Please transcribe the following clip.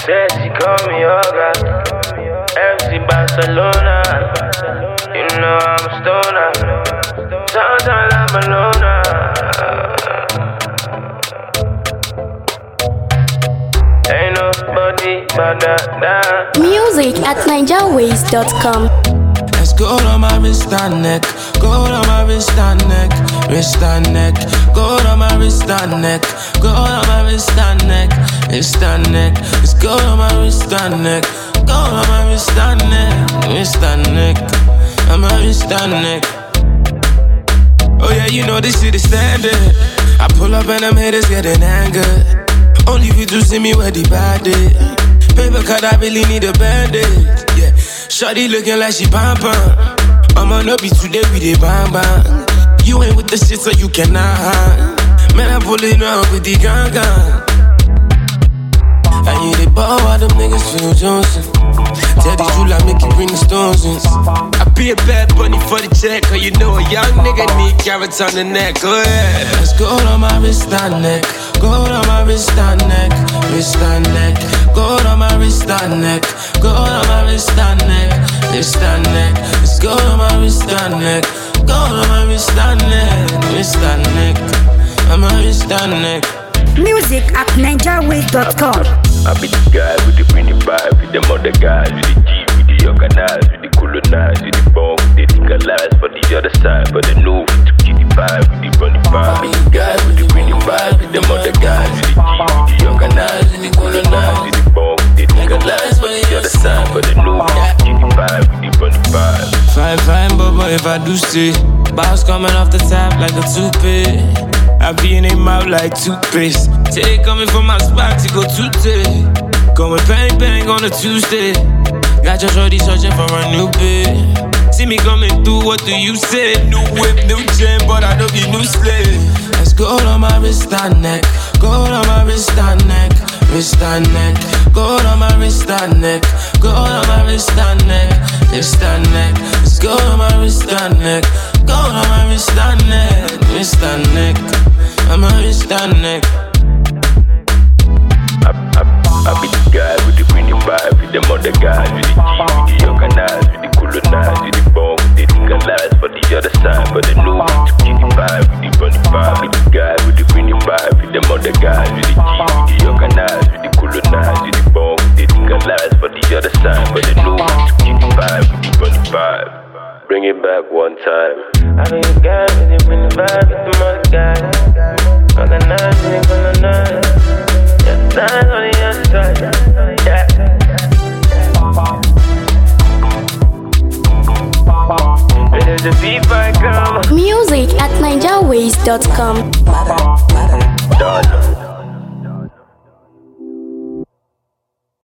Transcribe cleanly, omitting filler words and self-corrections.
Said she call me Yoga, MC Barcelona. You know I'm a stoner, sometimes I'm alone. Ain't nobody but that. Music at NigerWays.com. Let's go on my wrist and neck, go on my wrist and neck, wrist and neck, go on my wrist and neck, go on my wrist and neck, wrist and neck. Let's go on my wrist and neck, go on my wrist and neck, wrist and neck, on my wrist and neck. Oh yeah, you know this shit is standard. I pull up and them haters getting angry. Only if you do see me where the bad is. Paper cut, I really need a bandage. Yeah, shawty looking like she bam bam. I'ma not be today with the bam bam. You ain't with the shit so you cannot hang. Man, I'm pulling up with the gun gun. I hear the ball while them niggas Phil Johnson. Tell the Jula make you bring the stones in. I be a bad bunny for the check, cause you know a young nigga need carrots on the neck. Go ahead. Let's go on my wrist and neck, go on my wrist and neck, wrist and neck, go on my wrist and neck, go on my wrist and neck, wrist and neck. Let's go on my wrist and neck, go on my wrist and neck, wrist and neck, on my wrist and neck. Music at NigerWays.com. I be the guy with the pretty vibe, with them other guys, with the G, with the organized, with the colonized, with the bomb, with the legalized, for the other side, for the new, to keep the vibe, with the running vibe. I be the guy with the pretty vibe, with them other guys, with the G, with the organized, with the colonized, with the bomb, with the legalized, for the other side, for the new, to keep the vibe, with the running vibe. Fine, fine, but if I do say, bounce coming off the top like a toupee. I be in a mouth like toothpaste. Take coming from my spot to go today. Going bang bang on a Tuesday. Got your shorty searching for a new bed. See me coming through, what do you say? New whip, new chain, but I don't be new slave. Let's go on my wrist and neck, go on my wrist and neck, wrist and neck, go on my wrist and neck, go on my wrist and neck, wrist and neck. Let's go on my wrist and neck, go on my wrist and neck, wrist and neck, on my wrist and neck. I be the guy with the pretty vibe, with them other guys, with the G, with the organized, with the colonized, with the bomb, with the legalized, for the other side, for the new, to keep the vibe, with the running vibe. I be the guy with the pretty vibe, with them other guys, with the G, with the organized, with the colonized, with the bomb, with the legalized, for the other side, for the new, to keep the vibe, with the running vibe. Bring it back one time. I be the guy with the pretty vibe, with them other guys, organized, with the colonized. Yeah, on the other side. Yeah. Music at NigerWays.com.